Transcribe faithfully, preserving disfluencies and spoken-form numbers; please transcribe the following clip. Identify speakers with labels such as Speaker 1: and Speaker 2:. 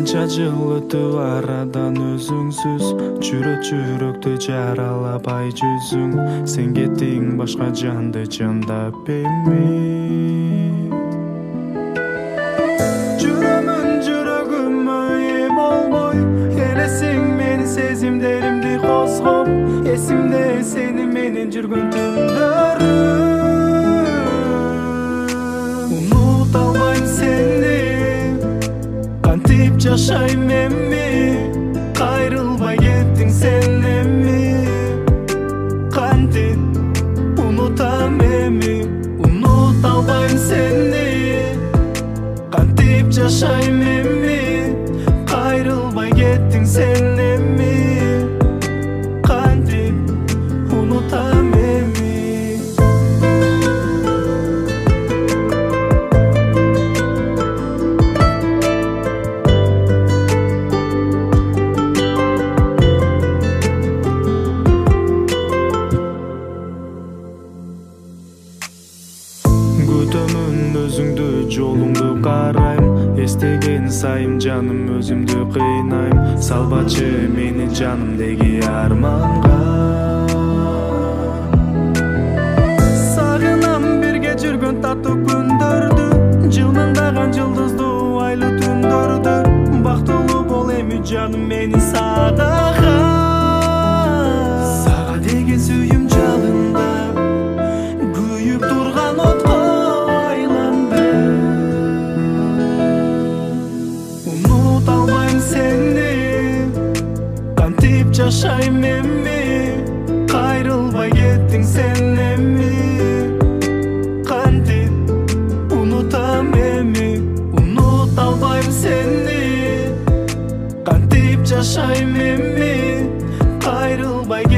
Speaker 1: Канча жыл өтүп арадан өзүңсүз жүрөк жүрөктү жаралабай жүзүң. Сен кеттиң башка жанды жандап эми. Жүрөмүн жүрөгүмө ээ болбой, элесиң мени сезимдеримди козгоп. Эсимде сени менен жүргөн түндөрүм. Унута албайм сени, кантип жашайм эми. Кайрылбай кеттиң сен эми. Кантип унутам эми. Унута албайм сени, кантип жашайм эми. Кайрылбай кеттиң сен эми. Кантип унутам эми. Күтөмүн өзүңдү, жолуңду карайм. Эстеген сайым жаным өзүмдү кыйнайм. Салбачы мени жанымдагы арманга. Сагынам бирге жүргөн таттуу күндөрдү, жылмаңдаган жылдыздуу айлуу түндөрдү. Бактылуу бол эми жаным мени сагага. Сага деген сүйүм жалында күйүп турган отко айланды. Унута албайм сени, кантип жашайм эми. Кайрылбай кеттиң сен эми. Кантип унутам эми. Унута албайм сени, кантип жашайм эми. Кайрылбай